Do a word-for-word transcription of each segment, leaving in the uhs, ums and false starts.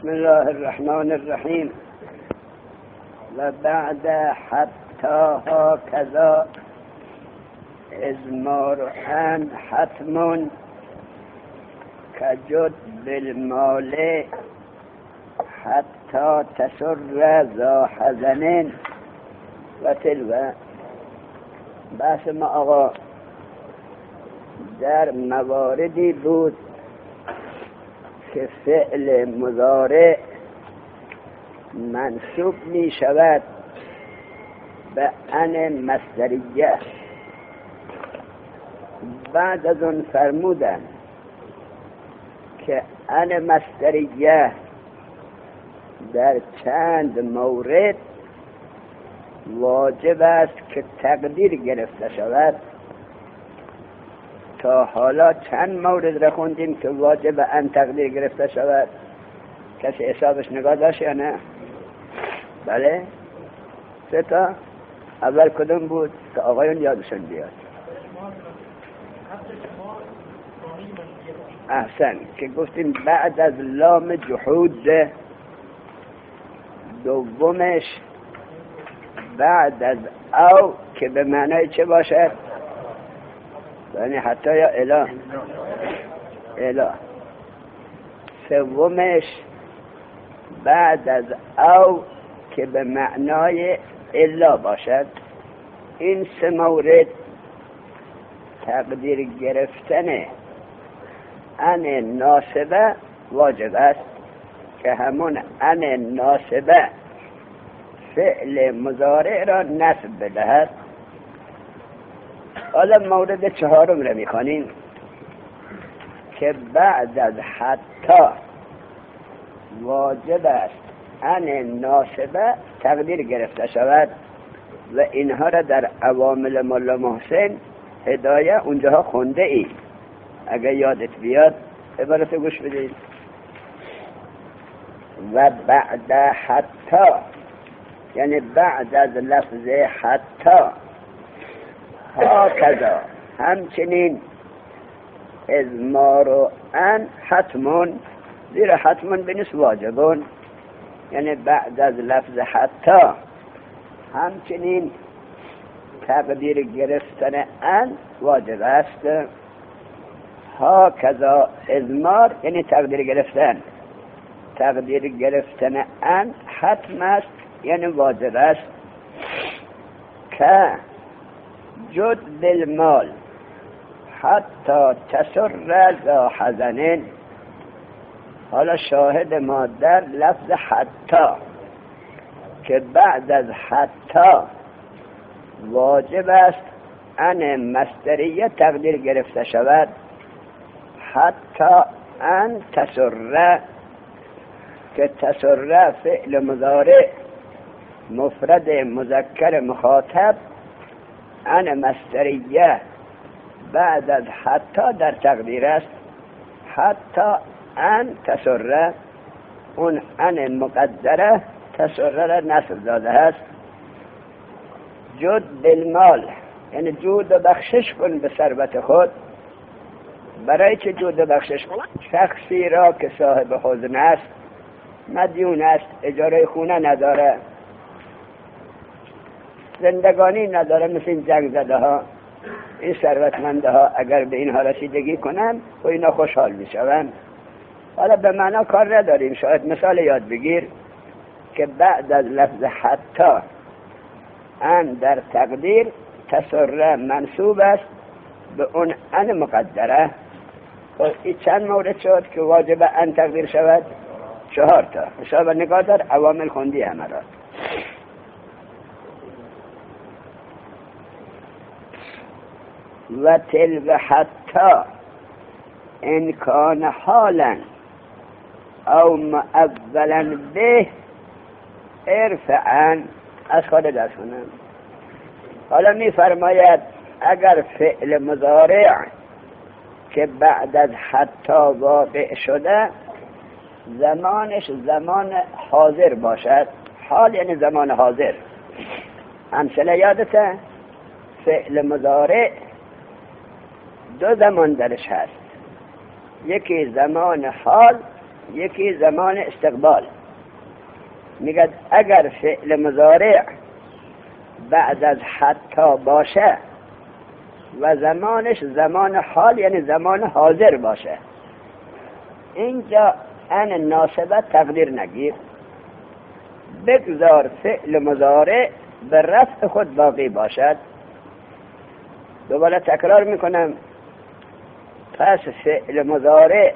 بسم الله الرحمن الرحیم. و بعد حتی هکذا ازمار ان حتم کجد بالمال حتی تسر ذا حزن. و تلو بحث ما آقا در مواردی بود که فعل مضارع منصوب می شود به ان مصدریه. بعد از اون فرمودن که ان مصدریه در چند مورد واجب است که تقدیر گرفته شود. تا حالا چند مورد را خوندیم که واجب ان تقدیر گرفته شود؟ کسی حسابش نگاه داشت یا نه؟ بله؟ سه تا. اول کدوم بود که آقایون یادشون بیاد؟ احسن، که گفتیم بعد از لام جحود. دومش بعد از او که به معنای چه باشد؟ یعنی حتی یا اله اله. سومش بعد از او که به معنای الا باشد. این سه مورد تقدیر گرفتن ان ناسبه واجب است که همون ان ناسبه فعل مضارع را نصب بدهد. حالا مورد چهارم را میخوانیم که بعد از حتی واجب است ان ناسبه تقدیر گرفته شود و اینها را در عوامل مولا محسن هدایه اونجاها خونده ای. اگر یادت بیاد عبارت گوش بدید. و بعد حتی یعنی بعد از لفظ حتی هکذا همچنین ازمار و ان حتمون، زیرا حتمون بنس واجبون، یعنی بعد از لفظ حتی همچنین تقدیر گرفتن ان واجب است. هکذا ازمار یعنی تقدیر گرفتن، تقدیر گرفتن ان حتم است یعنی واجب است. که جد بالمال حتی تسر ذا حزن. حالا شاهد ما در لفظ حتی که بعد از حتی واجب است ان مصدریه تقدیر گرفته شود. حتی ان تسر که تسر فعل مضارع مفرد مذکر مخاطب ان مصدریه بعد از حتی در تقدیر است. حتی ان تسر، اون ان مقدره تسر را نصب داده است. جد بالمال یعنی جود و بخشش کن به ثروت خود. برای چه جود و بخشش کن؟ شخصی را که صاحب حزن است، مدیون است، اجاره خونه نداره، زندگانی نداره، مثل این جنگ زده ها، این ثروتمنده ها اگر به اینها رسیدگی کنن و اینا خوشحال میشون. حالا به معنا کار نداریم، شاید مثال یاد بگیر که بعد از لفظ حتی ان در تقدیر تسر منصوب است به اون ان مقدره. و این چند مورد شد که واجب ان تقدیر شود؟ چهار تا. حساب نگاه دار، عوامل خوندی همه را. و تلو حتی ان کان حالا او معولا به ارفعن. از خود دست کنم. حالا می فرماید اگر فعل مضارع که بعد از حتی واقع شده زمانش زمان حاضر باشد. حال یعنی زمان حاضر. امثله یادته؟ فعل مضارع دو زمان درش هست، یکی زمان حال یکی زمان استقبال. میگه اگر فعل مضارع بعد از حتی باشه و زمانش زمان حال یعنی زمان حاضر باشه، اینجا ان ناسبت تقدیر نگیر، بگذار فعل مضارع به رفع خود باقی باشد. دوباره تکرار میکنم، پس فعل مضارع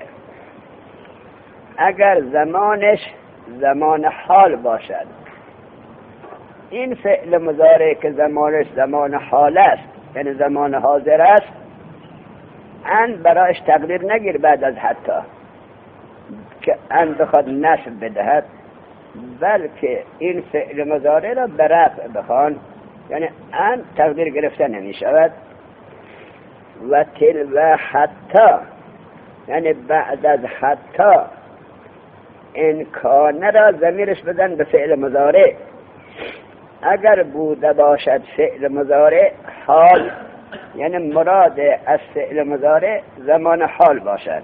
اگر زمانش زمان حال باشد، این فعل مضارع که زمانش زمان حال است یعنی زمان حاضر است، ان برایش تقدیر نگیر بعد از حتی که ان بخواد نصب بدهد، بلکه این فعل مضارع را به رفع بخوان، یعنی ان تقدیر گرفته نمی شود. و تل و حتی یعنی بعد از حتی امکانه را ضمیرش بدن به فعل مضارع. اگر بوده باشد فعل مضارع حال، یعنی مراد از فعل مضارع زمان حال باشد،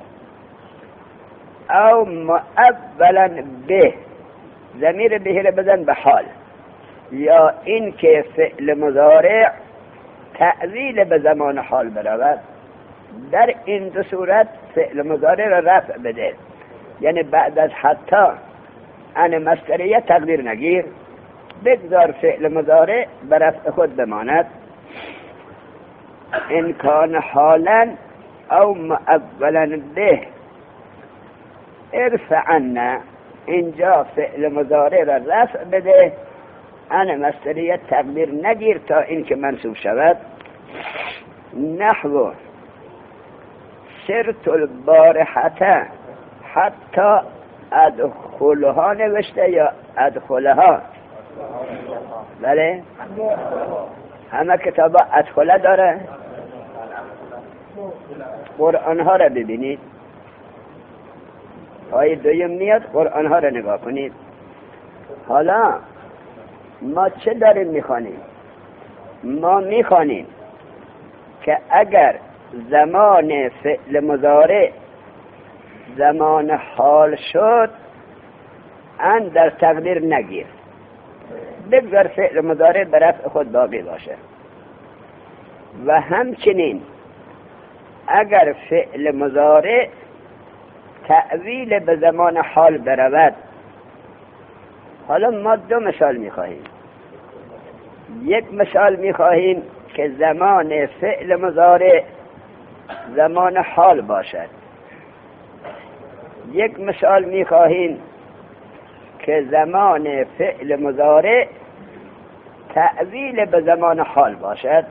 او مؤولا به ضمیر به را بدن به حال، یا این که فعل مضارع تأویل به زمان حال برود. در این دو صورت فعل مضارع را رفع بده، یعنی بعد از حتی ان مصدریه تقدیر نگیر، بگذار فعل مضارع به رفع خود بماند. ان کان حالا او مؤولا به ارفعن، اینجا فعل مضارع را رفع بده، ان مصدریه تقدیر نگیر تا این که منصوب شود. نحو سرت البارحة حتی ادخلها نوشته یا ادخلها؟ بله، همه کتابا ادخله داره. قرآن ها را ببینید، آیه دویم میاد، قرآن ها را نگاه کنید. حالا ما چه داریم میخوانیم؟ ما میخوانیم که اگر زمان فعل مضارع زمان حال شد، ان در تقدیر نگیر، بگذار فعل مضارع به رفع خود باقی باشه. و همچنین اگر فعل مضارع تأویل به زمان حال برود، حالا ما دو مثال میخواهیم. یک مثال میخواهیم که زمان فعل مضارع زمان حال باشد، یک مثال میخواهیم که زمان فعل مضارع تأویل به زمان حال باشد.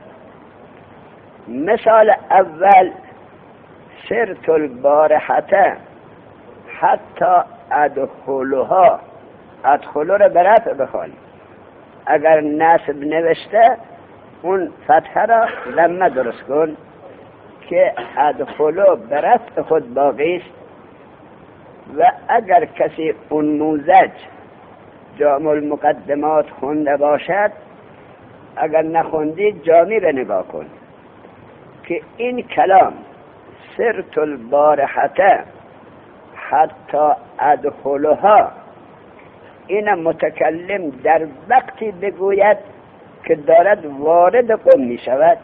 مثال اول سرت البارحة حتی ادخلها، ادخلو را به رفع بخوانیم. اگر نصب نوشته اون فتحه را ضمه درست کن که ادخلو به رفع خود باقی است. و اگر کسی اون موزج جامع المقدمات خونده باشد، اگر نخوندید جامی را نگاه کن که این کلام سرت البارحة حتی ادخلها، این متکلم در وقتی بگوید که دارد وارد قم می شود.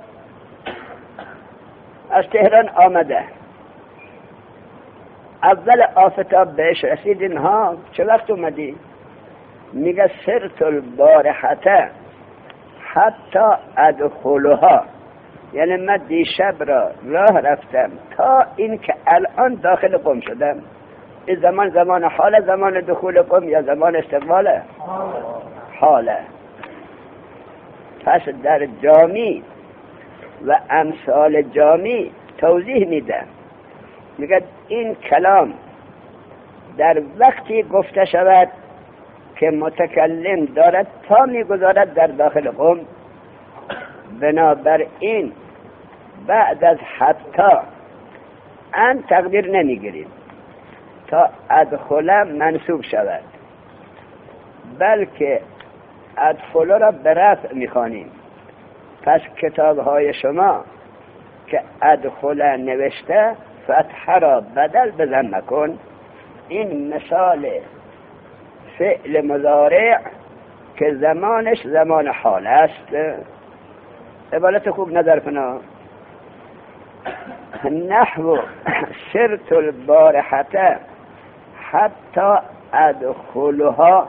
از تهران آمده، اول آفتاب بهش رسید، اینها چه وقت اومدی؟ میگه سرت البارحة حتی ادخلها، یعنی من دیشب را راه رفتم تا این که الان داخل قم شدم. این زمان زمان حاله، زمان دخول قم یا زمان استقباله؟ حاله. پس در جامی و امثال جامی توضیح میده، میگه این کلام در وقتی گفته شود که متکلم دارد تا میگذارد در داخل قم، بنابراین بعد از حتی ان تقدیر نمیگیریم تا ادخله منصوب شود، بلکه ادخله را به رفع میخوانیم. پس کتاب های شما که ادخله نوشته فتحه را بدل به ضمه کن، این مثال فعل مضارع که زمانش زمان حال است. عبارت خوب نظر کنا. نحو سرت البارحة حتی ادخلها،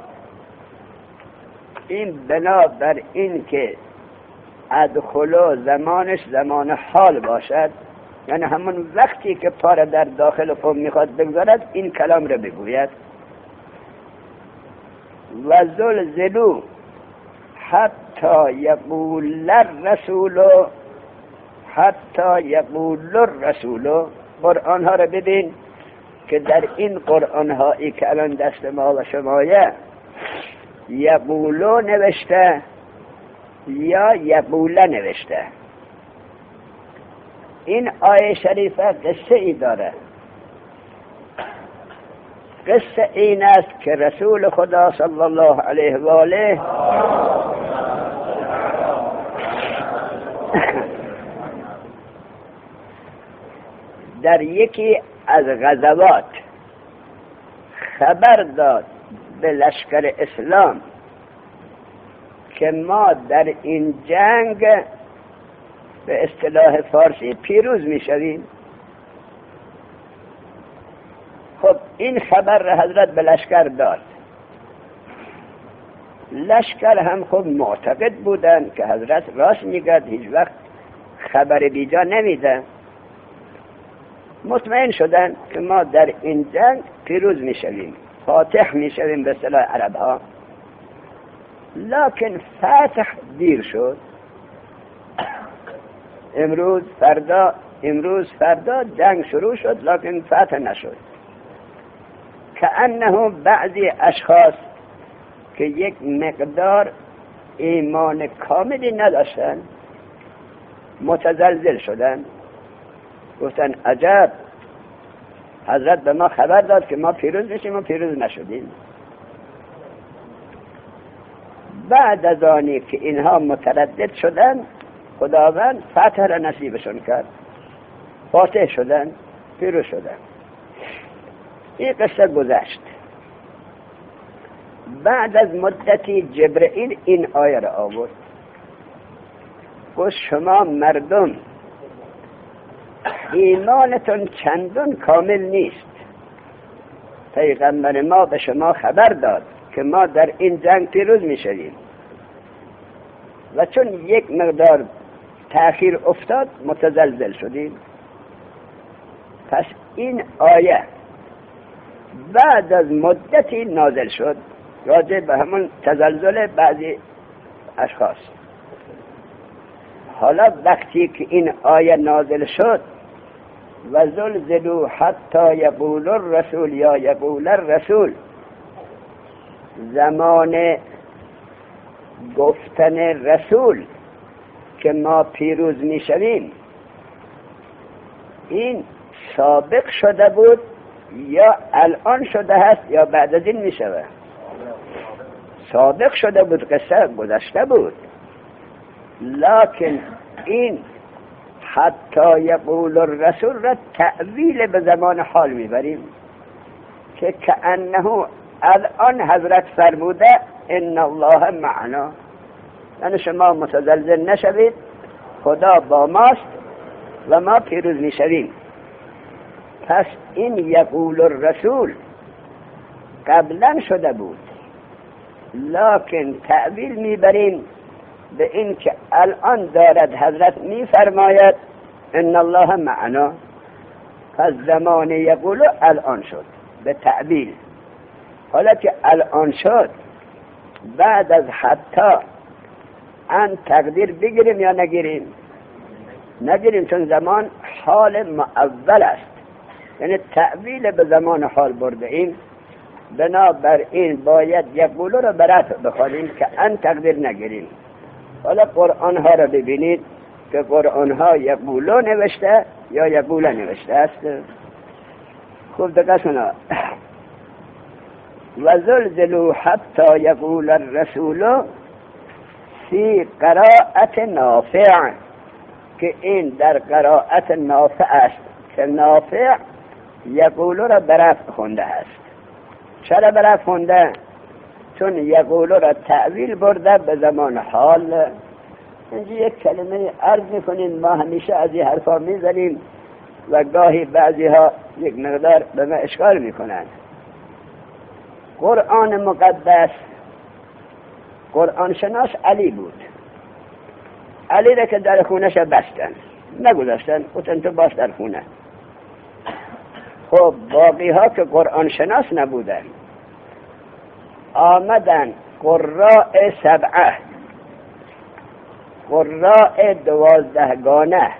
این بنا بر این که ادخلو زمانش زمان حال باشد، یعنی همون وقتی که پاره در داخل قوم میخواد بگذارد این کلام را بگوید. و زلزلو حتی یقول الرسول، حتی یقول الرسول. قرآن ها را ببین که در این قرآن هایی که الان دست ما و شمایه یقولو نوشته یا یقوله نوشته. این آیه شریفه قصه ای داره. قصه این است که رسول خدا صلی الله علیه و آله در یکی از غزوات خبر داد به لشکر اسلام که ما در این جنگ به اصطلاح فارسی پیروز می شویم. خب این خبر را حضرت به لشکر داد. لشکر هم خب معتقد بودن که حضرت راست میگد، هیچ وقت خبر بیجا نمیده. مطمئن شدن که ما در این جنگ پیروز می شویم، فاتح می شویم به اصطلاح عرب ها. لکن فتح دیر شد. امروز فردا امروز فردا جنگ شروع شد لکن فتح نشد. کأنه بعضی اشخاص که یک مقدار ایمان کاملی نداشتن متزلزل شدن، گفتن عجب، حضرت به ما خبر داد که ما پیروز میشیم و پیروز نشدیم. بعد از آنی که اینها متردد شدن خداوند فتح را نصیبشون کرد، فاتح شدن، پیروز شدن. این قصه گذشت. بعد از مدتی جبرئیل این آیه را آورد، گفت شما مردم ایمانتون چندان کامل نیست. پیغمبر ما به شما خبر داد که ما در این جنگ پیروز می شویم و چون یک مقدار تأخیر افتاد متزلزل شدیم. پس این آیه بعد از مدتی نازل شد راجع به همون تزلزل بعضی اشخاص. حالا وقتی که این آیه نازل شد و زلزلوا حتی یقول الرسول یا یقول الرسول، زمان گفتن رسول که ما پیروز می شویم این سابق شده بود یا الان شده هست یا بعد از این می شود؟ سابق شده بود، قصه گذشته بود. لکن این حتی یقول الرسول را تأویل به زمان حال میبریم که کأنه الان حضرت فرموده ان الله معنا، یعنی شما متزلزل نشوید، خدا با ماست و ما پیروز میشویم. پس این یقول الرسول قبلا شده بود، لکن تأویل میبریم به این که الان دارد حضرت میفرماید ان الله معنا. پس زمان یقولو الان شد به تعبیل. حالا که الان شد بعد از حتی ان تقدیر بگیریم یا نگیریم؟ نگیریم، چون زمان حال معول است، یعنی تعبیل به زمان حال برده ایم. بنابراین باید یقولو رو برات بخوانیم که ان تقدیر نگیریم. حالا قرآن ها را ببینید که قرآن ها یقولو نوشته یا یقوله نوشته است. خوب دقت کنید. و زلزلوا حتی یقول الرسول فی قراءت نافع، که این در قراءت نافع است که نافع یقولو را برات خونده است. چرا برات خونده؟ چون یقولو را تعویل برده به زمان حال. اینجا یک کلمه عرض میکنیم، ما همیشه از این حرفا میزنیم و گاهی بعضی ها یک مقدار به ما اشکال میکنن. قرآن مقدس، قرآن شناس علی بود. علی را که در خونش بستن، نگذاشتن، گفتن تو باش در خونه. خب باقی ها که قرآن شناس نبودن آمدن قراء سبعه، قراء دوازدهگانه،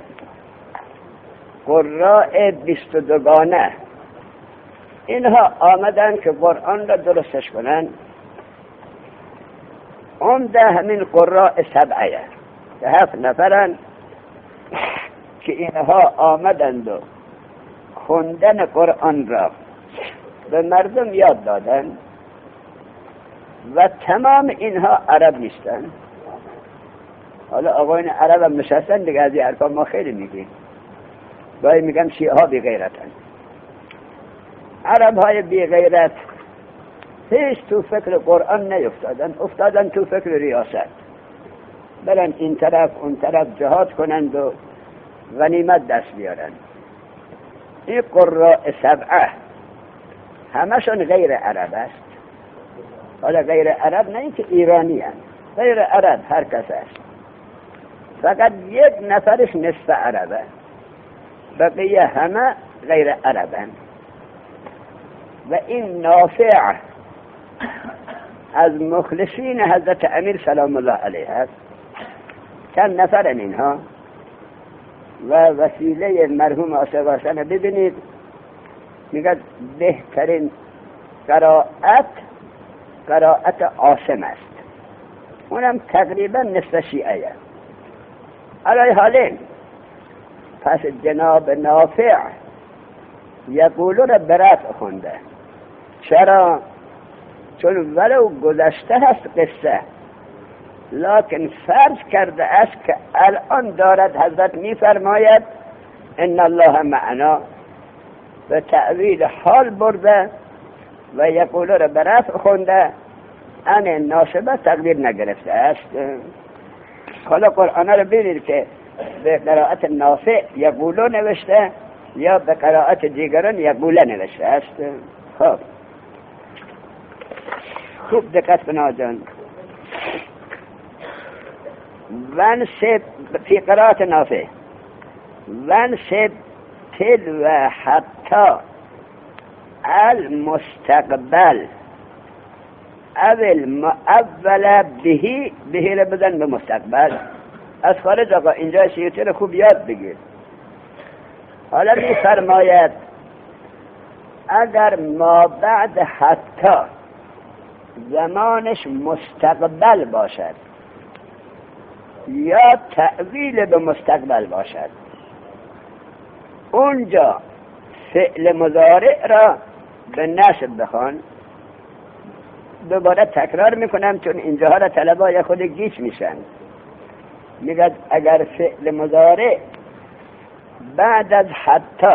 قراء بیست و دوگانه، اینها آمدن که قرآن را درستش کنن. عمده همین قراء سبعه که هفت نفرن که اینها آمدند و خوندن قرآن را به مردم یاد دادن و تمام اینها عرب نیستن. حالا آقایان عرب هم نشستن دیگه، از این حرفا ما خیلی میگیم، گاهی میگم شیعه ها بی غیرتن. عرب های بی غیرت هیچ تو فکر قرآن نیفتادن، افتادن تو فکر ریاست، برن این طرف اون طرف جهاد کنند و غنیمت دست بیارن. این قراء سبعه همشون غیر عرب است. حالا غیر عرب نه اینکه ایرانی هست، غیر عرب هر کس است، فقط یک نفرش نصف عربه، بقیه همه غیر عربن. و این نافع از مخلصین حضرت امیر سلام الله علیه است. چند نفرن اینها و وسیله مرحوم عاشق حسن ببینید، میگه بهترین قرائت قرائت عاصم است، اونم تقریبا نصف شیعه. علی حالین پس جناب نافع یقولون برات خونده. چرا؟ چون ولو گذشته هست قصه، لکن فرض کرده است که الان دارد حضرت میفرماید ان الله معنا، به تعویل حال برده و یقولو را برات خونده، ان ناسبه تقدیر نگرفته است. حالا قرآن را ببینید که به قرائت نافع یقولو نوشته یا به قرائت دیگران یقوله نوشته است. خب خوب دقت کن جان. وانسب فی قرائت نافع وانسب تل و حتی المستقبل اول معول بهی، بهی را بدن به مستقبل. از خارج آقا اینجا سیوتی رو خوب یاد بگیر. حالا می فرماید اگر ما بعد حتی زمانش مستقبل باشد یا تعویل به مستقبل باشد، اونجا فعل مضارع را به نصب بخوان. دوباره تکرار میکنم چون اینجاها را طلبای خود گیج میشن. میگه اگر فعل مضارع بعد از حتی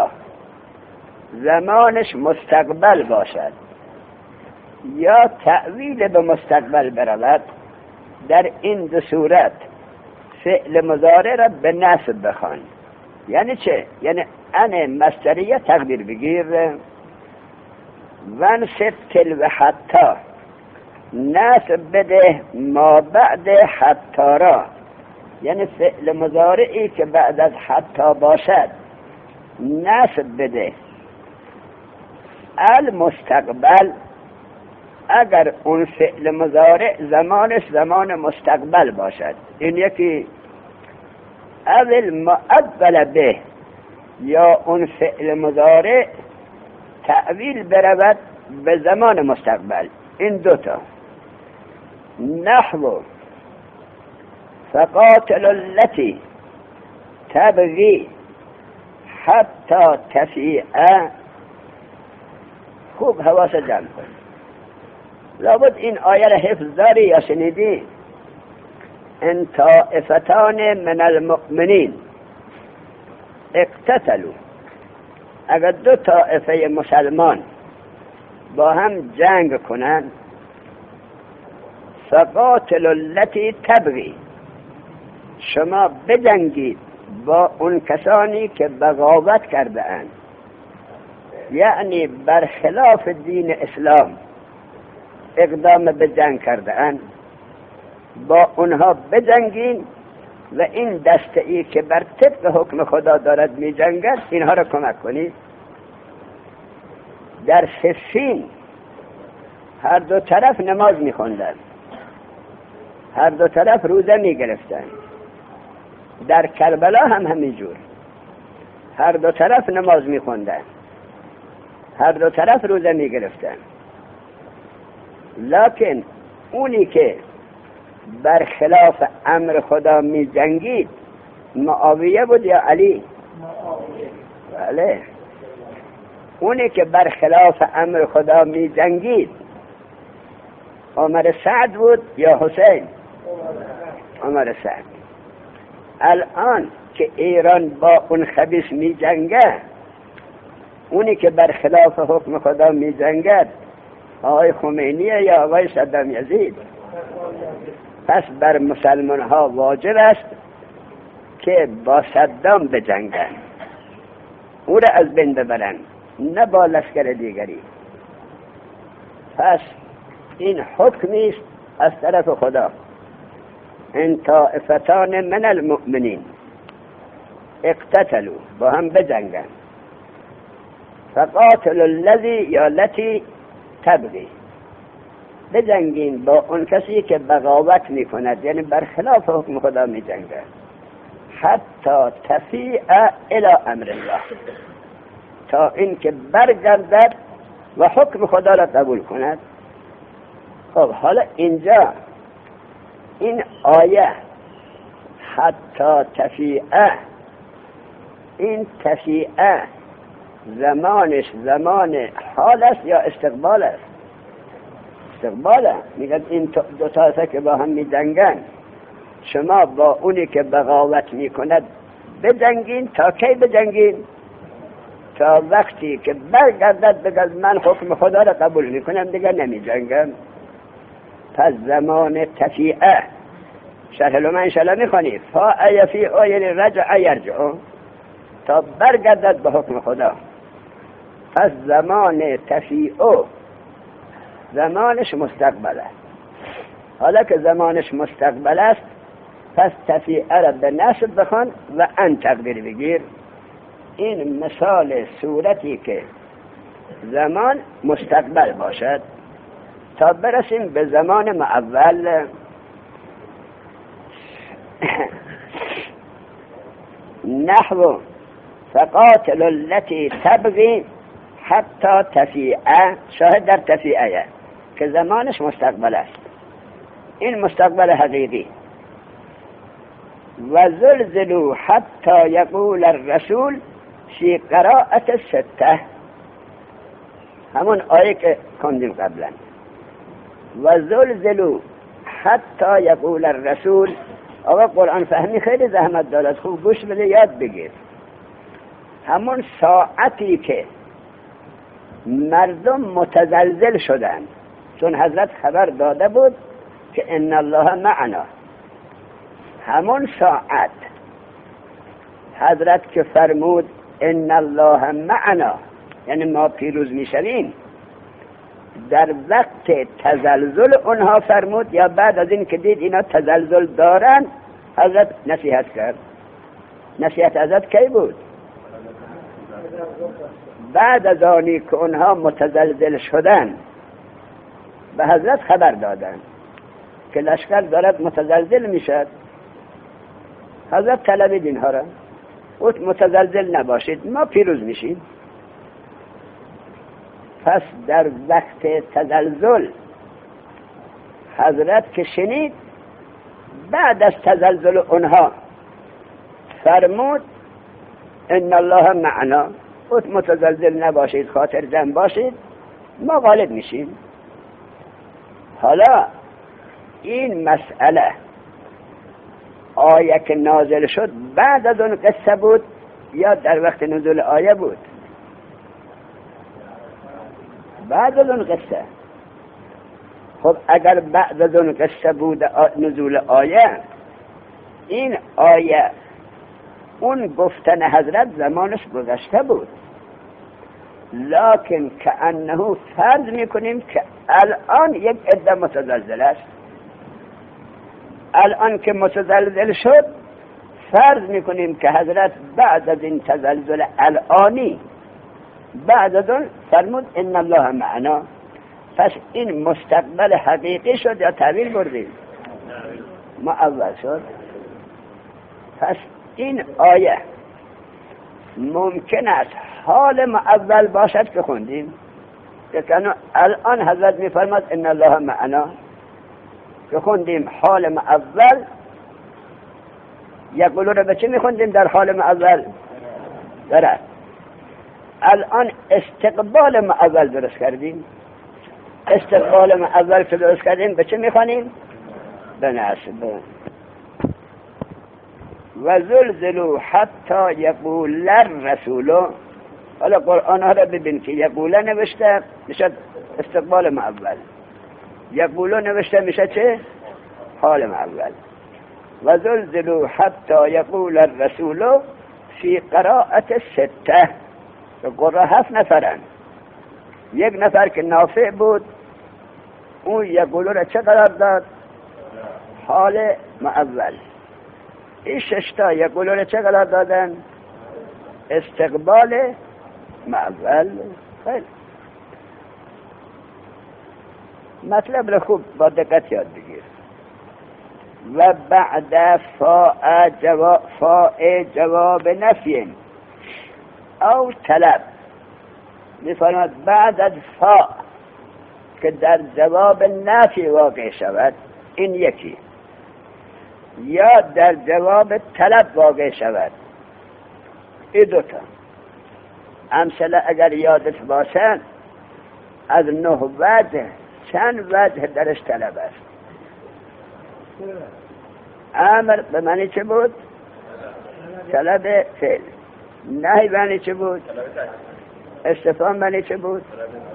زمانش مستقبل باشد یا تعویل به مستقبل برود، در این دو صورت فعل مضارع را به نصب بخوان. یعنی چه؟ یعنی ان مصدریه تقدیر بگیر. وانصب تل و حتی، نصب بده ما بعد حتی را، یعنی فعل مضارعی که بعد از حتی باشد نصب بده. المستقبل، اگر اون فعل مضارع زمانش زمان مستقبل باشد، این یکی اول معول به، یا اون فعل مضارع تعویل برود به زمان مستقبل. این دوتا نحو فقاتل التي تبغي حتی تفیع. خوب حواس جمع کن. لابد این آیه را حفظ داری یا شنیدی؟ ان طائفتان من المؤمنین اقتتلوا، اگر دو طائفه مسلمان با هم جنگ کنن، فقاتل التی تبغی، شما بجنگید با اون کسانی که بغاوت کرده اند، یعنی برخلاف دین اسلام اقدام به جنگ کرده اند، با اونها بجنگین و این دسته ای که بر طبق حکم خدا دارد می جنگد اینها را کمک کنید. در صفین هر دو طرف نماز می خوندن، هر دو طرف روزه می گرفتن. در کربلا هم همینجور هر دو طرف نماز می خوندن، هر دو طرف روزه می گرفتن. لکن اونی که برخلاف امر خدا می جنگید معاویه بود یا علی؟ معاویه. بله، اونی که برخلاف امر خدا می جنگید عمر سعد بود یا حسین؟ عمر سعد. الان که ایران با اون خبیث می جنگه، اونی که برخلاف حکم خدا می جنگد آقای خمینیه یا آقای صدام یزید؟ پس بر مسلمان ها واجب است که با صدام بجنگن، او را از بین ببرن، نه با لشکر دیگری. پس این حکمی است از طرف خدا. ان طائفتان من المؤمنین اقتتلوا، با هم بجنگن، فقاتل الذی یا لتی تبغی، بجنگین با اون کسی که بغاوت می کند، یعنی برخلاف حکم خدا می جنگه، حتی تفیع الی امر الله، تا این که برگردد و حکم خدا را قبول کند. خب حالا اینجا این آیه حتی تفیع، این تفیع زمانش زمان حال است یا استقبال است؟ استقباله. میگن این دو تا که با هم می جنگن، شما با اونی که بغاوت می کند بجنگین. تا کی بجنگین؟ تا وقتی که برگردد بگه من حکم خدا را قبول می کنم، دیگه نمی جنگم. پس زمان تفیعه شرح لما انشاءالله می خونید، فا یفیعو یعنی رجع یرجعو، تا برگردد به حکم خدا. پس زمان تفیعو زمانش مستقبل است. حالا که زمانش مستقبل است، پس تفیعه را به نصب بخوان و ان تقدیر بگیر. این مثال صورتی که زمان مستقبل باشد. تا برسیم به زمان معول، نحو فقاتل التي تبغي حتی تفیعه، شاهد در تفیعه که زمانش مستقبل است. این مستقبل حقیقی. و زلزلوا حتی یقول الرسول فی قراءت سته، همون آیه که کندیم قبلا. و زلزلوا حتی یقول الرسول. آقا قرآن فهمی خیلی زحمت دارد، خوب گوش بده یاد بگیر. همون ساعتی که مردم متزلزل شدند، چون حضرت خبر داده بود که ان الله معنا، همون ساعت حضرت که فرمود ان الله معنا یعنی ما پیروز میشویم، در وقت تزلزل اونها فرمود یا بعد از این که دید اینا تزلزل دارن حضرت نصیحت کرد؟ نصیحت حضرت کی بود؟ بعد از آنی که اونها متزلزل شدن به حضرت خبر دادن که لشکر دارد متزلزل میشد. حضرت طلبید اینها را، اوت متزلزل نباشید، ما پیروز میشیم. پس در وقت تزلزل حضرت که شنید، بعد از تزلزل اونها فرمود ان الله معنا، اوت متزلزل نباشید، خاطر جمع باشید، ما غالب میشیم. حالا این مسئله آیه که نازل شد بعد از اون قصه بود یا در وقت نزول آیه بود؟ بعد از اون قصه. خب اگر بعد از اون قصه بود نزول آیه، این آیه اون گفتن حضرت زمانش گذشته بود، لکن کأنه فرض میکنیم که الان یک عده متزلزل است. الان که متزلزل شد فرض میکنیم که حضرت بعد از این تزلزل الانی بعد از اون فرمود ان الله معنا. پس این مستقبل حقیقی شد یا تعبیر بردیم؟ ما اول شد. پس این آیه ممکن است حال ما اول باشد که خوندیم، که الان حضرت میفرماد ان الله معنا، که خوندیم حال ما اول. یقولو رو به چه میخوندیم در حال ما اول؟ درست. الان استقبال ما اول درست کردیم. استقبال ما اول که درست کردیم به چه میخوانیم؟ به نصب. و زلزلوا حتی یقول الرسول. حالا قرآن ها را ببین که یقوله نوشته میشه استقبال ما اول، یقولو نوشته میشه چه؟ حال ما اول. و زلزلوا حتی یقول الرسول فی قراءت سته. قرآن هفت نفرن، یک نفر که نافع بود اون یقولو را چه قرار داد؟ حال ما اول. این ششتا یقولو را چه قرار دادن؟ استقبال ما اول. خیلی مطلب را خوب با دقت یاد بگیر. و بعد فاء جواب فاء جواب نفی او طلب، می‌فرماید بعد از فاء که در جواب نفی واقع شود، این یکی، یا در جواب طلب واقع شود، این دوتا. امثله اگر یادت باشد از نه وجه چند وجه درش طلب است. امر به معنی چه بود؟ طلب فعل. نهی به معنی چه بود؟ استفهام به معنی چه بود؟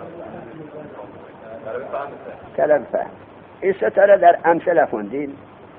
طلب فهم. این سه تا را در امثله خوندیم.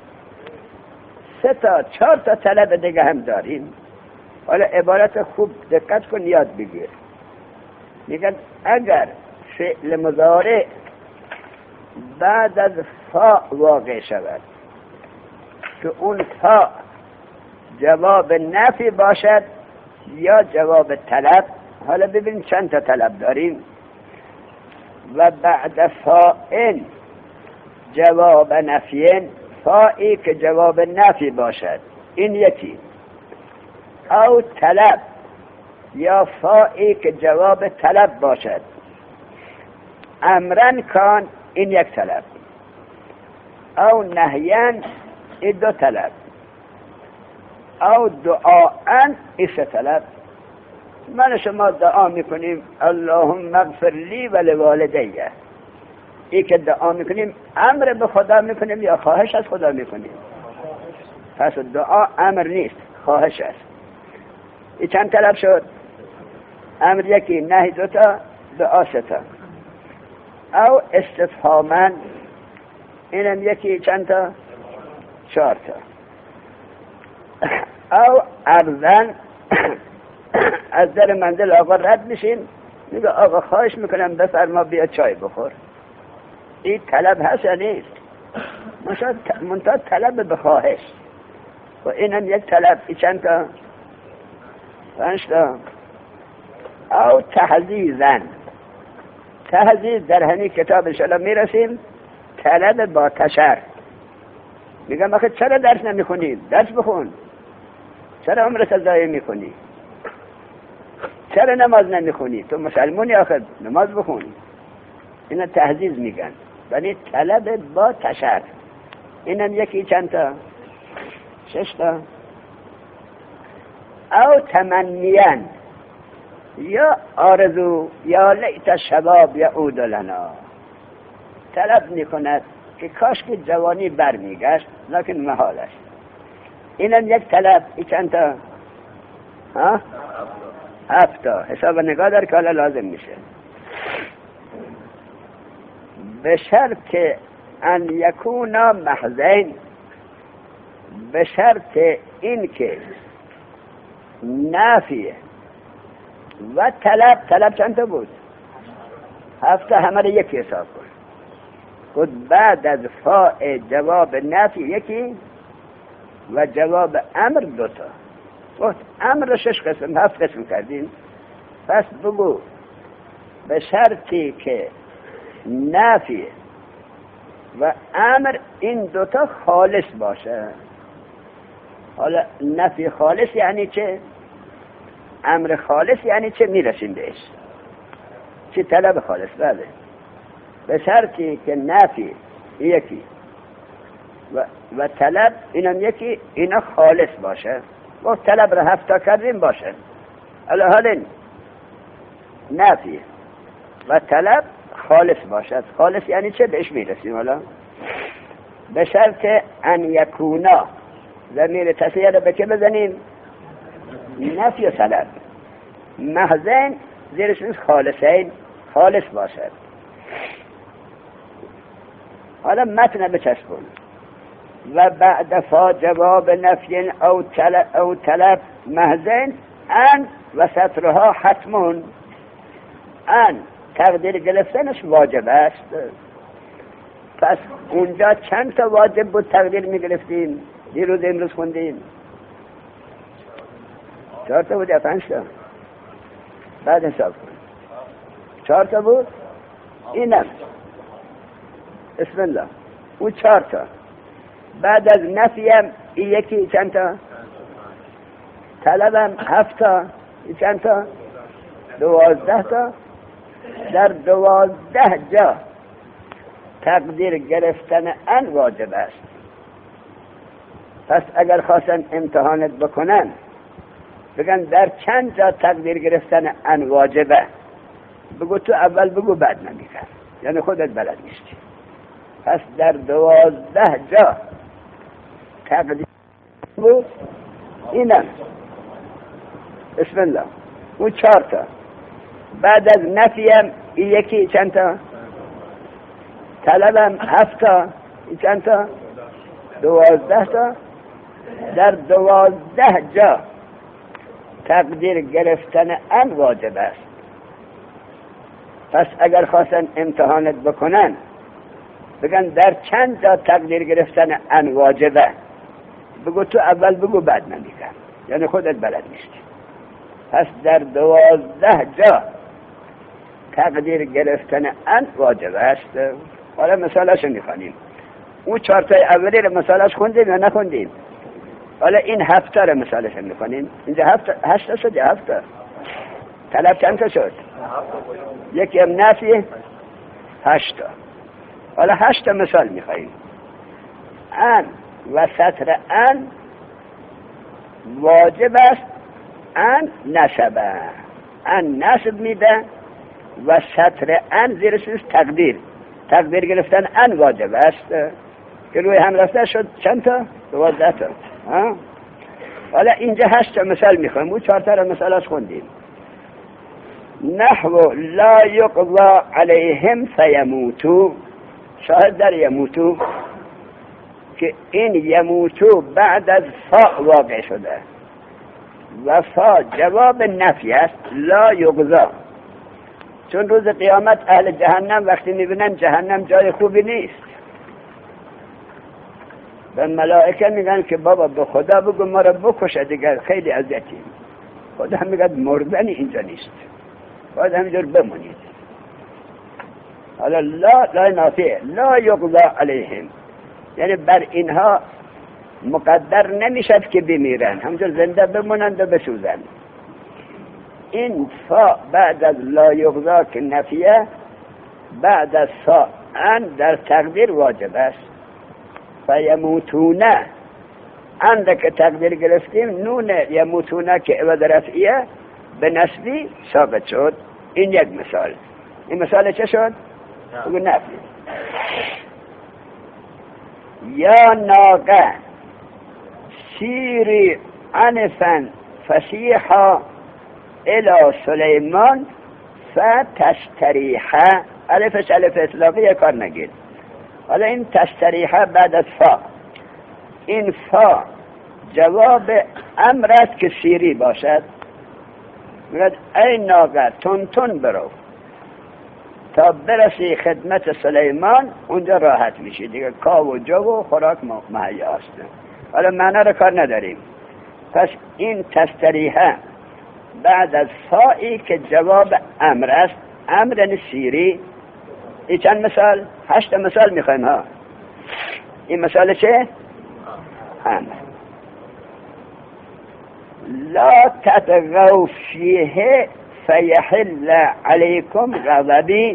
سه تا چهار تا طلب دیگه هم داریم. حالا عبارت خوب دقت کن یاد بگیر. میگن اگر فعل مضارع بعد از فا واقع شود که اون فا جواب نفی باشد یا جواب طلب. حالا ببین چند تا طلب داریم. و بعد فاء جواب نفی، فائی که جواب نفی باشد، این یکی. او طلب یا فائی که جواب طلب باشد. امرن کان، این یک طلب. او نهیان، این دو طلب. او دعاءن، این سه طلب. من شما دعا میکنیم اللهم اغفر لی و لوالدیه، این که دعا میکنیم امر به خدا میکنیم یا خواهش از خدا میکنیم؟ پس دعا امر نیست، خواهش است. این چند طلب شد؟ امر یکی، نهی دوتا، دعا ستا. او استفهامن، اینم یکی، چند تا؟ چهار تا. او ارزن، از در منزل آقا رد میشین، میگه آقا خواهش میکنم بفرما بیا چای بخور. این طلب هست یا نیست؟ منتها طلب به خواهش. و اینم یک طلب. این چند تا؟ پنج تا. او تحزیزن، تحزیز در همین کتاب انشاءالله میرسیم. طلب با تشر. میگم آخه چرا درس نمیخونی؟ درس بخون. چرا عمرت ضایع میکنی؟ چرا نماز نمیخونی؟ تو مسلمونی، آخه نماز بخونی. اینا تحزیز میگن، یعنی طلب با تشر. اینم یکی، چند تا؟ شش تا. او تمنیان یا آرزو یا لیت شباب یعود لنا، طلب میکند که کاش که جوانی برمیگشت لکن محالش. اینم یک طلب. این چند تا؟ ها؟ هفت تا. حساب نگاه در که حالا لازم میشه. به شرط ان یکونا محضین، به شرط این که نافیه و طلب. طلب چند تا بود؟ هفته. همه رو یکی حساب کن. خود بعد از فاء جواب نفی یکی و جواب امر دوتا. خود امر رو شش قسم هفت قسم کردیم. پس بگو به شرطی که نفی و امر این دوتا خالص باشه. حالا نفی خالص یعنی چه؟ امر خالص یعنی چه؟ میرسیم بهش. چه طلب خالص؟ بله. به شرطی که نفی یکی و, و طلب اینم یکی، اینا خالص باشه. و طلب را هفتا کردیم باشه. حالا حالا نفی و طلب خالص باشد. خالص یعنی چه؟ بهش میرسیم. حالا به شرط ان یکونا، ضمیر تسنیه رو به که بزنیم؟ نفی و طلب. محضین زیرش نیست خالصین، خالص باشد. حالا متن بچسبون. و بعد فا جواب نفی او طلب, او طلب محضین ان و سطرها حتمون. ان تقدیر گرفتنش واجب است. پس اونجا چند تا واجب بود تقدیر می گرفتیم؟ دیروز امروز خوندیم چهار تا بود یا پنج تا؟ بعد حساب کن. چهار تا بود؟ اینم بسم الله اون چهار تا. بعد از نفیم یکی چند تا؟ طلبم هفت تا. چند تا؟ دوازده تا. در دوازده جا تقدیر گرفتن ان واجب است. پس اگر خواستن امتحانت بکنن بگن در چند جا تقدیر گرفتن ان واجبه، بگو تو اول بگو بعد نمیگن، یعنی خودت بلد نیستی. پس در دوازده جا تقدیر بود. اینم بسم الله اون چهار تا. بعد از نفیم یکی چند تا؟ طلبم هفت تا. چند تا؟ دوازده تا. در دوازده جا تقدیر گرفتن ان واجب است. پس اگر خواستن امتحانت بکنن بگن در چند جا تقدیر گرفتن ان واجبه، بگو تو اول بگو بعد نمیگن، یعنی خودت بلد نیستی. پس در دوازده جا تقدیر گرفتن ان واجب است. حالا مثالش میخوانیم. اون چهار تای اولی رو مثالش خوندیم یا نخوندیم؟ حالا این هفته رو مثالش میخوانیم. اینجا هفته هشت شد یا هفته؟ طلب چند تا شد؟ یکی هم نفی هشت تا. حالا هشت تا مثال میخواییم. ان و سطر ان واجب است. ان نسبه، ان نسب میده و سطر ان زیرش تقدیر تقدیر گرفتن ان واجب است که روی هم رفته شد چند تا؟ دوازده تا. ها؟ حالا اینجا هشت تا مثال میخوایم. اون چهار تا رو مثال از خوندیم. نحو لا یقضا علیهم فیموتو. شاهد در یموتو که این یموتو بعد از فا واقع شده و فا جواب نفی است. لا یقضا، چون روز قیامت اهل جهنم وقتی میبینن جهنم جای خوبی نیست، به ملائکه میگن که بابا به خدا بگو ما را بکشه دیگر، خیلی اذیتیم. خدا میگه مردن اینجا نیست، باید همینجور بمونید. حالا لا لا نافیه، لا یقضا علیهم، یعنی بر اینها مقدر نمیشد که بمیرن، همینجور زنده بمونند و بسوزن. این فا بعد از لا یقضا که نفیه، بعد از فا ان در تقدیر واجب است. فیموتونه ان که تقدیر گرفتیم، نون یموتونه که عوض رفعیه به نسبی ثابت شد. این یک مثال. این مثال چه شد؟ بگو نفی. یا ناقه سیری عنفا فسیحا الى سلیمان فتستریحه الفش الف اطلاقی کار نگیر. حالا این تستریحه بعد از فا، این فا جواب امر است که سیری باشد. میگه ای ناقه تون تون برو تا برسی خدمت سلیمان، اونجا راحت میشی دیگه. کاو و جو و خوراک مهیا است. حالا معنا رو کار نداریم. پس این تستریحه بعد از فایی که جواب امر است. امر سیری. این چند مثال؟ هشت مثال میخوایم ها. این مثال چه؟ امر. لا تطغوا فیه فیحل علیکم غضبی.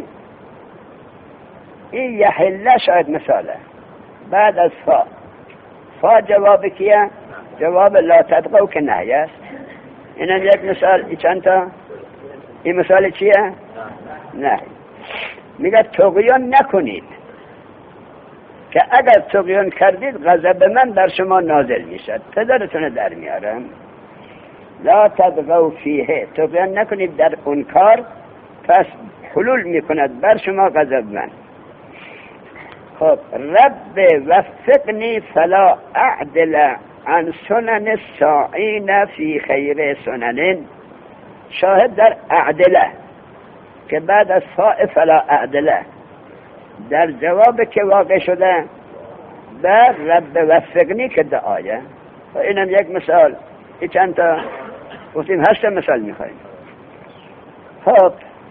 این یحل شاید مثاله بعد از فا. فا جواب کیه؟ جواب لا تطغوا که نهی است. اینم یک مثال. این چند تا؟ این مثال چیه؟ نه. میگه طغیان نکنید که اگر طغیان کردید غضب من در شما نازل میشد. پدرتون در میارم. لا تطغوا فیه، طغیان نکنید در اون کار، پس حلول میکند بر شما غضب من. خب رب وفقنی فلا اعدل عن سنن الساعین فی خیر سنن. شاهد در اعدله که بعد از فاء فلا اعدله در جواب که واقع شده در رب وفقنی که دعایه. و اینم یک مثال. این چند تا گفتیم؟ هشت مثال میخواییم. خب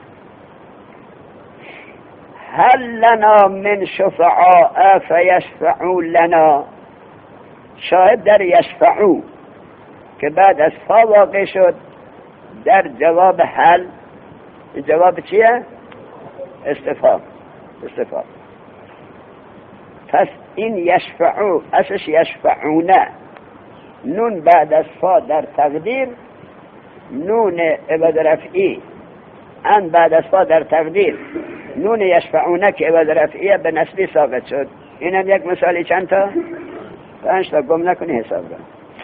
هل لنا من شفعاء فیشفعوا لنا. شاهد در یشفعو که بعد از فا واقع شد در جواب هل. جواب چیه؟ استفهام. استفهام. پس این یشفعو اساس یشفعونه. نون بعد از فا در تقدیر، نون عوض رفعی ان بعد از فا در تقدیر، نون یشفعونه که عوض رفعیه به نسبی ثابت شد. اینم یک مثالی. چند تا؟ پنج تا. گم نکنی حساب را.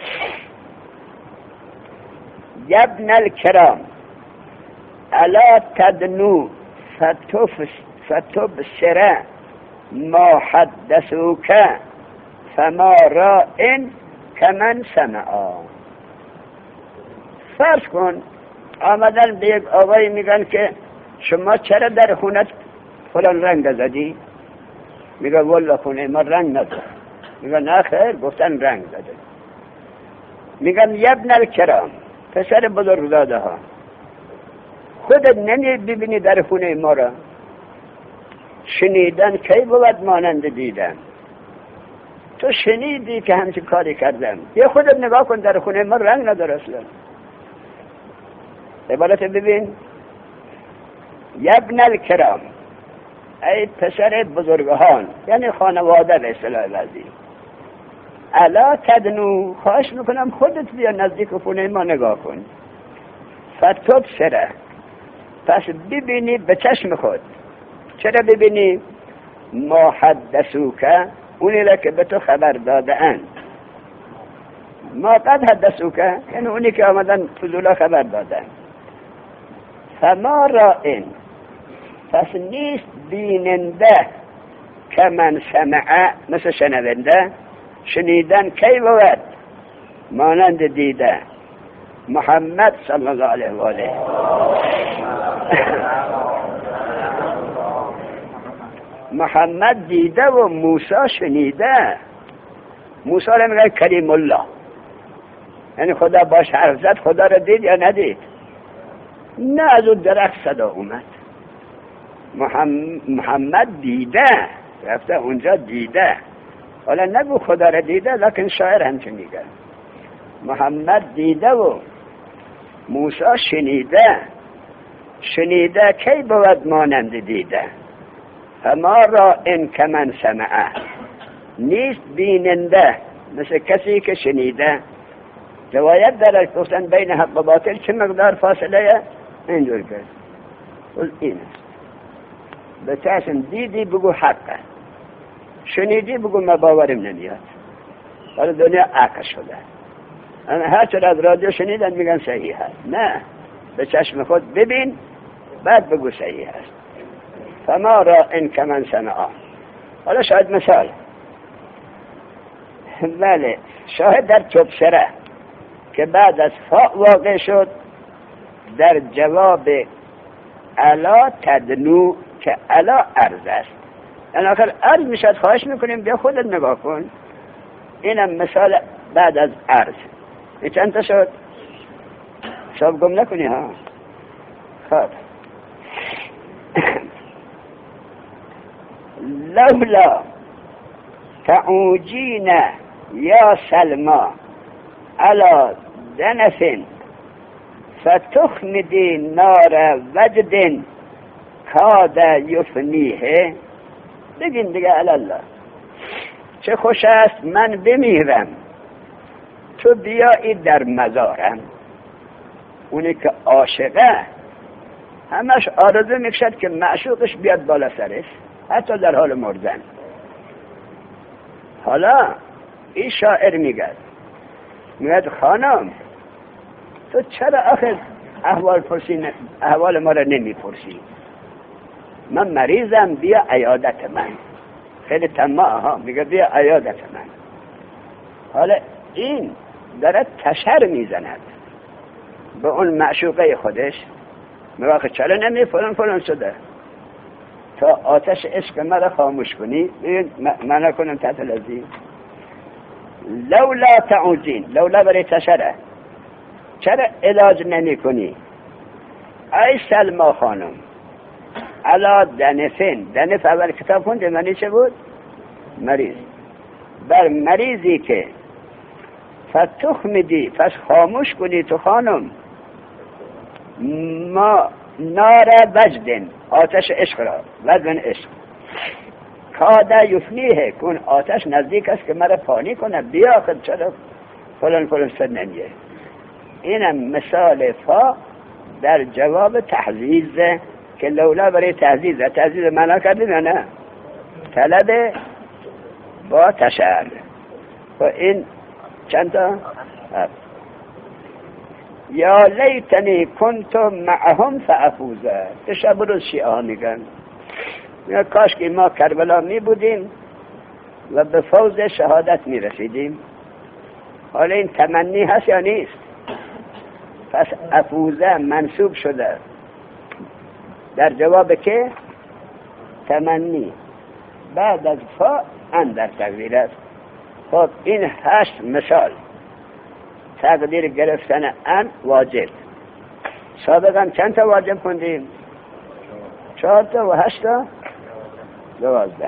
یبن الکرام الا تدنو فتبصر ما حدثوک فما رائن کمن سمعا. فرض کن آمدن به یک آقای میگن که شما چرا در خونت فلان رنگ زدی؟ میگه والله خونه ما رنگ نداره. میگه نه خیر، گفتن رنگ زده. میگن یبن الکرام، پسر بزرگزاده ها، خودت نمی ببینی در خونه ما را؟ شنیدن کی بود مانند دیدن؟ تو شنیدی که همچین کاری کردم، یه خودت نگاه کن در خونه ما رنگ نداره اصلا. عبارت ببین. یبن الکرام، ای پسر بزرگان، یعنی خانواده به اصطلاح بعضی. الا تدنو، خواهش میکنم خودت بیا نزدیک خونه ما نگاه کن. فتبصر، پس ببینی به چشم خود. چرا ببینی؟ ما حدثوک، اونی را که به تو خبر داده اند. ما قد حدثوک یعنی اونی که آمدن فضولا خبر دادن. فما رائن، پس نیست بیننده که من سمعه، مثل شنونده. شنیدن کی بود مانند دیده. محمد صلی الله علیه و آله محمد دیده و موسی شنیده. موسی را میگه کلیم الله، یعنی خدا باش حرف زد. خدا را دید یا ندید؟ نه، از اون درخت صدا اومد. محمد دیده، رفته اونجا دیده. حالا نگو خدا را دیده، لکن شاعر همچنین میگه محمد دیده و موسی شنیده. شنیده کی بود مانند دیده. فما را ان کمن سمعه، نیست بیننده مثل کسی که شنیده. روایت داره گفتن بین حق و باطل چه مقدار فاصله؟ اینجور کرد این است. به تاسم دیدی بگو حقه، شنیدی بگو ما باورم نمیاد. حالا دنیا عکس شده. هر چرا از رادیو شنیدن میگن صحیح هست. نه، به چشم خود ببین بعد بگو صحیح هست. فما را ان کمن سمعا. حالا شاید مثال، بله شاهد در تبصره که بعد از فا واقع شد در جواب الا تدنو که الا عرض است. این آخر عرض میشد، خواهش میکنیم بیا خودت نگاه کن. اینم مثال بعد از عرض. این چند تا شد؟ شب گم نکنی ها. خب لولا تعوجین یا سلما علا دنف فتخمدی نار وجد کاد یفنیه. بگین دیگه الله چه خوش است من بمیرم تو بیایی در مزارم. اونی که عاشقه همش آرزو میکشد که معشوقش بیاد بالا سرش حتی در حال مردن. حالا این شاعر میگه میگه خانم تو چرا آخر احوال پرسی احوال ما را نمیپرسی؟ من مریضم بیا عیادت من. خیلی طماع ها، میگه بیا عیادت من. حالا این داره تشر میزند به اون معشوقه خودش، میگه چرا نمی فلان فلان شده تا آتش عشق مرا خاموش کنی. من نکنم تحت لذی لولا تعوجین، لولا برای تشره، چرا علاج نمی کنی ای سلما خانم علا دنفین. دنف اول کتاب خونده معنی چه بود؟ مریض. بر مریضی که فتخمدی پس خاموش کنی تو خانم ما نار وجدن آتش عشق را، وجدن عشق کاده یفنیه کن آتش نزدیک است که مرا پانی کنه بیا خود چرا فلان فلان سر نمیه. اینم مثال فا در جواب تحزیز که لولا برای تحزیز. تحزیز معنا کردیم یا نه؟ طلب با تشعر. و این چند تا؟ یا لیتنی کنت معهم فافوزه. شب روز شیعه ها میگن یا کاش که ما کربلا می بودیم و به فوز شهادت می رسیدیم. حالا این تمنی هست یا نیست؟ پس افوزه منصوب شده در جواب که تمنی بعد از فا اندر تقدیر است. خب این هشت مثال تقدیر گرفتن ان واجب. سابقا چند تا واجب خوندیم؟ چهار تا و هشت تا دوازده.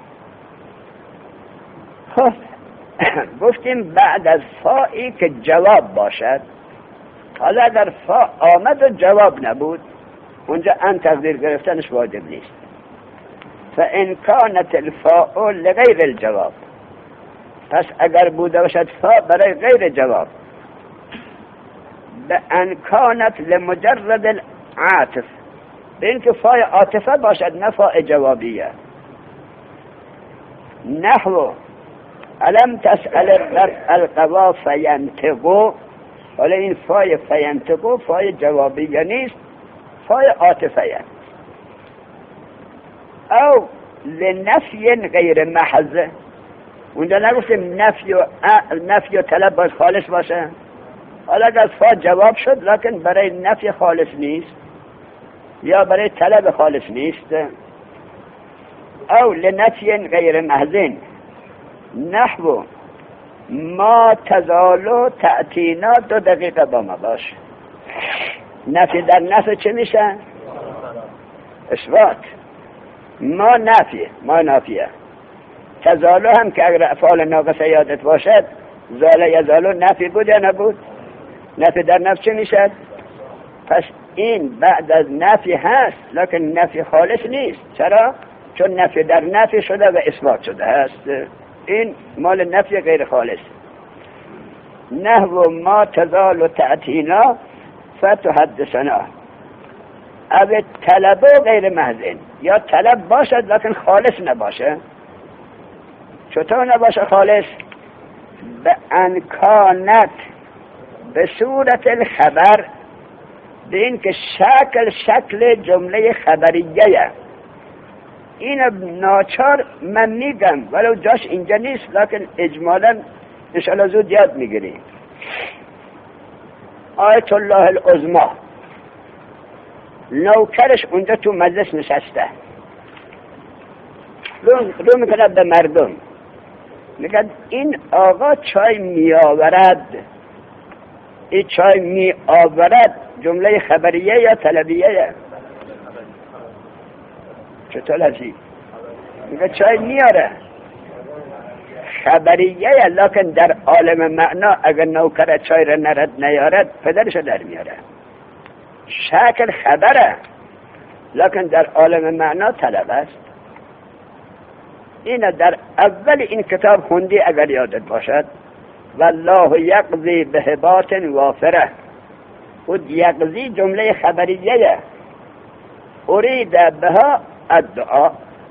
خب گفتیم بعد از فایی که جواب باشد. حالا اگر فا آمد و جواب نبود اونجا ان تقدیر گرفتنش واجب نیست. فان کانت الفاء لغیر الجواب، پس اگر بوده باشد فا برای غیر جواب، به ان کانت لمجرد العاطف، به اینکه فای عاطفه باشد نه فای جوابیه. نحو علم تسأل القوا فینتقو. حالا این فای فینتقو فای جوابیه نیست، فای عاطفه. او لنفی غیر محض، اونجا نگفتیم نفی و نفی و طلب باید خالص باشه. حالا اگر فا جواب شد لکن برای نفی خالص نیست یا برای طلب خالص نیست. او لنفی غیر محض نحو ما تزالو تأتینا دو دقیقه با ما باش. نفی در نفی چه میشه؟ اثبات. ما نفی، ما نافیه. تزالو هم که اگر افعال ناقصه یادت باشد زال یزالو نفی بود یا نبود؟ نفی در نفی چه میشد؟ پس این بعد از نفی هست لکن نفی خالص نیست. چرا؟ چون نفی در نفی شده و اثبات شده هست. این مال نفی غیر خالص. نحو ما تزال تأتینا فتحدثنا. او طلب غیر محضن، یا طلب باشد لکن خالص نباشه. چطور نباشه خالص؟ به انکانت به صورت الخبر، به این که شکل شکل جمله خبریه این ناچار من میگم ولو جاش اینجا نیست، لکن اجمالا انشاءالله زود یاد میگیریم. آیت الله العظمی نوکرش اونجا تو مجلس نشسته، رو, رو میکنه به مردم، میگه این آقا چای میآورد، این چای میآورد جمله خبریه یا طلبیه؟ چطور لازی؟ میگه چای میاره، خبریه، لکن در عالم معنا اگر نوکر چای را نرد نیارد پدرش در میاره. شکل خبره لکن در عالم معنا طلب است. این در اول این کتاب خوندی اگر یادت باشد، والله یقضی بهبات وافره، و یقضی جمله خبریه، ارید بها الدعا،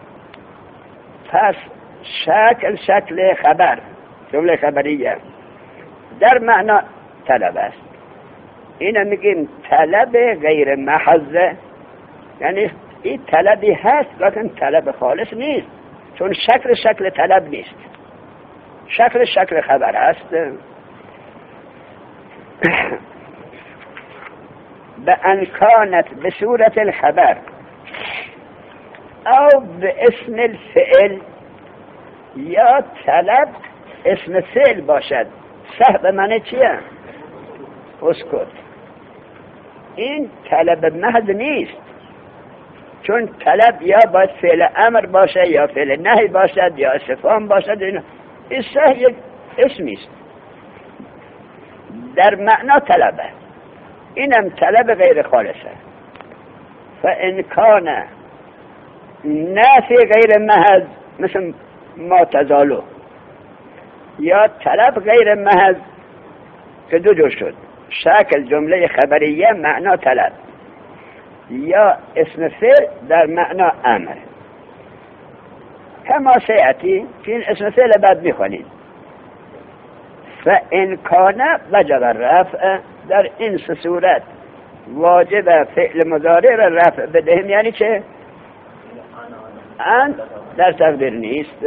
پس شکل شکل خبر، جمله خبریه در معنا طلب است. اینو میگیم طلب غیر محض، یعنی این طلبی هست لیکن طلب خالص نیست، چون شکل شکل طلب نیست، شکل شکل خبر است. به انکانت به صورت الخبر او به اسم الفعل، یا طلب اسم فعل باشد. صحب معنی چیه؟ اسکت. این طلب محض نیست، چون طلب یا باید فعل امر باشه یا فعل نهی باشد یا استفهام باشد. این صح یک اسمی است، در معنا طلبه، اینم طلب غیر خالصه. فان کان نافی غیر محض مثل ما تزالو، یا طلب غیر محض که دو جور شد، شکل جمله خبریه معنا طلب، یا اسم فعل در معنا امر. کما سیعتی که این اسم فعل بعد میخوانید. فان کان وجب الرفع، در این صورت واجب فعل مضارع را رفع بدهیم. یعنی چه؟ ان در تقدیر نیست.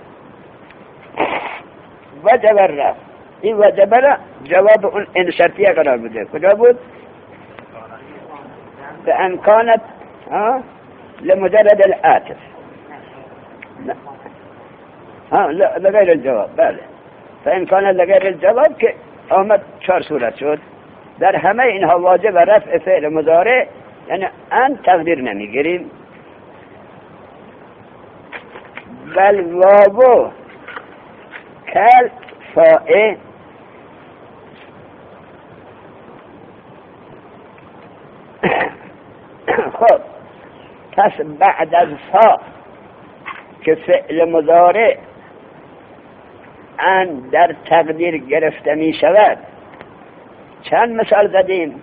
وجب الرفع، این وجب را جواب اون ان شرطیه قرار بوده. کجا بود؟ فان کانت ها لمجرد العاطف، ها لغیر الجواب. بله، فان کان لغیر الجواب که آمد چهار صورت شد. در همه اینها واجب رفع فعل مضارع، یعنی ان تقدیر نمیگیریم. بل واو کل فائه، خب پس بعد از فا که فعل مضارع ان در تقدیر گرفته می شود، چند مثال زدیم؟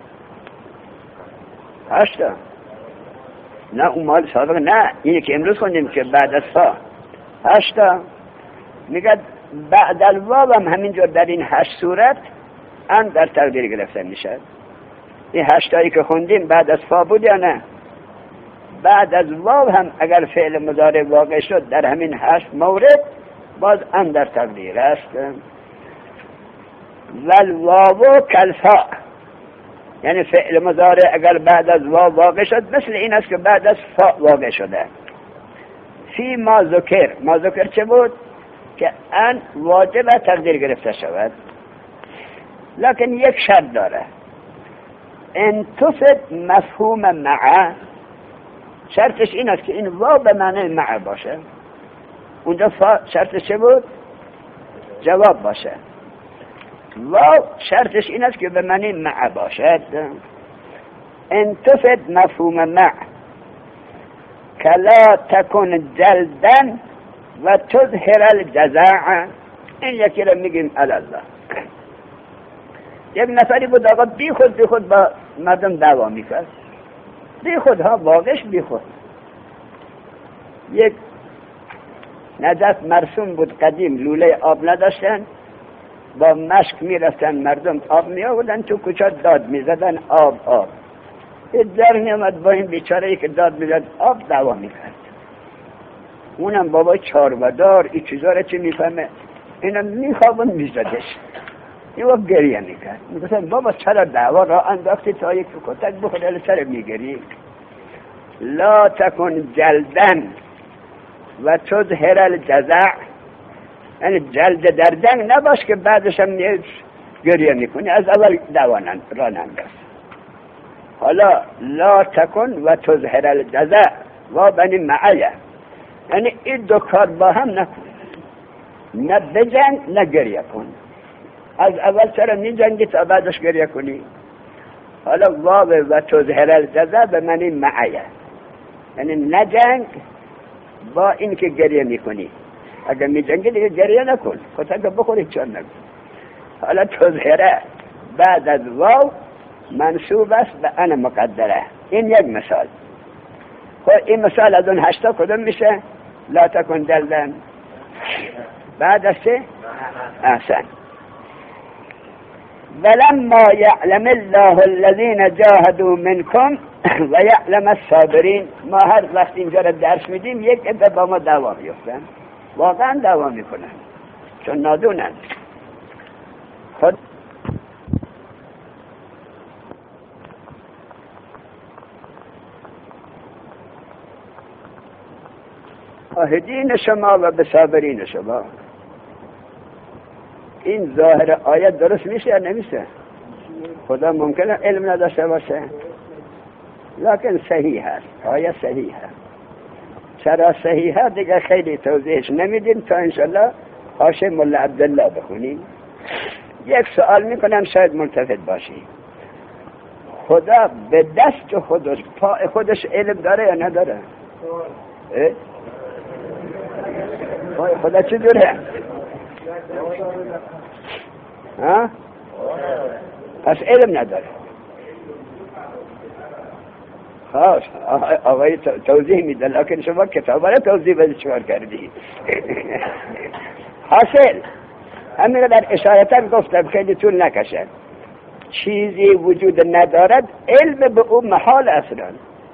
هشتا. نه اون مال سابق، نه اینی که امروز خوندیم که بعد از فا هشتا. میگه بعد الواو هم همینجور در این هشت صورت ان در تقدیر گرفته می شود. این هشتایی که خوندیم بعد از فا بود یا نه؟ بعد از واو هم اگر فعل مضارع واقع شد در همین هشت مورد باز ان در تقدیر است. والواو کالفاء، یعنی فعل مضارع اگر بعد از واو واقع شد مثل این است که بعد از فا واقع شده. فی ما ذکر، ما ذکر چه بود؟ که ان واجب تقدیر گرفته شود، لکن یک شرط داره، ان تفد مفهوم مع. شرطش این است که این واو به معنی مع باشه. اونجا فا شرطش چه بود؟ جواب باشه. واو شرطش این است که به معنی مع باشد. ان تفد مفهوم مع کلا تکن جلدن و تظهر الجزاع. این یکی رو میگیم الله. یک نفری بود آقا بی خود بی خود با مردم دعوا میکرد، بی خود ها واقعش بی خود. یک نجف مرسوم بود قدیم، لوله آب نداشتن، با مشک میرفتن مردم آب می آوردن تو کوچه داد میزدن آب آب. یه در میامد با این بیچاره ای که داد میزد آب دعوا میکرد. اونم بابا چارودار این چیزا رو چی میفهمه، اینم میخوابون میزدش، این وقت گریه میکرد. میگفتن بابا چرا دعوا را انداختی تا یک کتک بخوره، چرا میگری؟ لا تکن جلدن و تظهر الجزع، یعنی جلد در جنگ نباش که بعدش هم گریه میکنی، از اول دعوا را ننداز. حالا لا تکن و تظهر الجزع و بنی معیه، یعنی این دو کار با هم نکن، نه بجنگ نه گریه کن. از اول چرا میجنگی تا بعدش گریه کنی؟ حالا واو و تظهر الجزع به معنی معیه، یعنی نجنگ با این که گریه میکنی. اگر میجنگی دیگه گریه نکن، کتک بخوری چون نکن. حالا تظهره بعد از واو منصوب است به ان مقدره. این یک مثال. خب این مثال از اون هشتا کدوم میشه؟ لا تکن جلدن بعد از چه؟ احسن. ولما یعلم الله الذین جاهدوا منکم و یعلم الصابرین. ما هر وقت اینجا رو درس میدیم یک عده با ما دعوا میفتن، واقعا دعوا میکنن چون نادونن. خود آهدین شما و به صابرین شما. این ظاهر آیت درست میشه یا نمیشه؟ خدا ممکنه علم نداشته باشه، لکن صحیح هست، آیت صحیح هست. چرا صحیح هست دیگه خیلی توضیحش نمیدیم تا انشالله حاشیه مولا عبدالله بخونیم. یک سوال میکنم شاید ملتفت باشی. خدا به دست خودش پای خودش علم داره یا نداره؟ پای خدا چی دوره؟ ها؟ پس علم نداره. خواست آقای توضیح میده، لکن شما کتابه را توضیح بده چکار کردی. حاصل همین در اشارتا گفتم خیلی طول نکشد. چیزی وجود ندارد علم به او محال اصلا.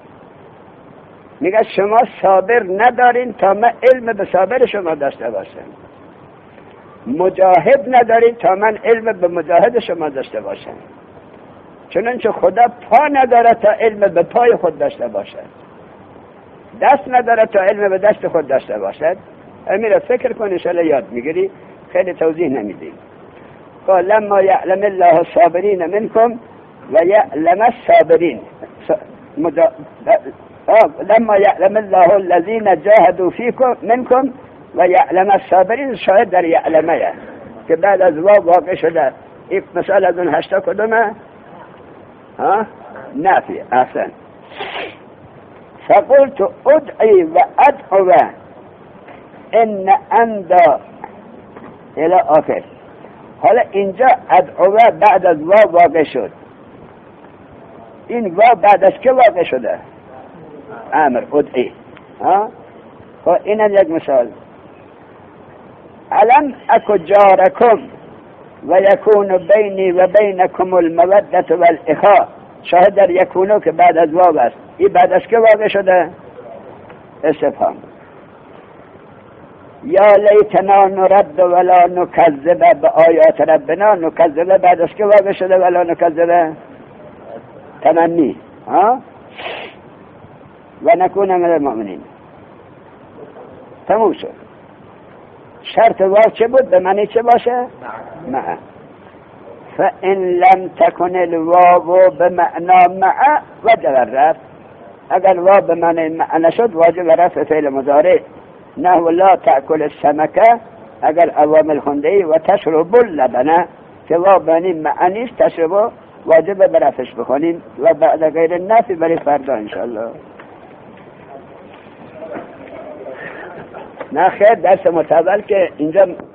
میگه شما صابر ندارین تا من علم به صابر شما داشته باشم، مجاهد ندارین تا من علم به مجاهد شما داشته باشم. چنانچه خدا پا نداره تا علم به پای خود داشته باشد، دست نداره تا علم به دست خود داشته باشد. همین را فکر کن انشاءالله یاد میگیری، خیلی توضیح نمیدیم. قال لما یعلم الله الصابرین منکم و یعلم الصابرین. مجا... لما یعلم الله الذین جاهدوا فیکم منکم و یعلم الصابرین، شاید در یعلمه که بعد از واو واقع شده. این مثال از اون هشتا کدومه؟ ها؟ نافی. احسن. فقلت ادعی و ادعو ان اندا الى آخر. حالا اینجا ادعو بعد از واو واقع شد. این واو بعد از که واقع شده؟ امر ادعی. ها؟ خب اینم یک مثال. علم اکو جارکم و یکون بینی و بینکم المودت و الاخاء. شاهد در یکونو که بعد از واو است. این بعد از که واقع شده؟ استفهام. یا لیتنا نرد ولا نکذب به آیات ربنا. نکذب بعد از که واقع شده ولا نکذب؟ تمنی. ها؟ و نکون من المؤمنین. تموم شد. شرط واو چه بود؟ به معنی چه باشه؟ مع. فإن لم تكن الواو بمعنى مع وجب الرفع. اگر واو به معنی مع نشد واجب رفع فعل مضارع. نحو لا تأكل السمكه اگر عوامل خونده و تشرب اللبن که واو معنی مع نیست، تشرب واجب برفعش بخونیم و بعد غیر نفی برای فردا انشاءالله. نه خیر درس متول که اینجا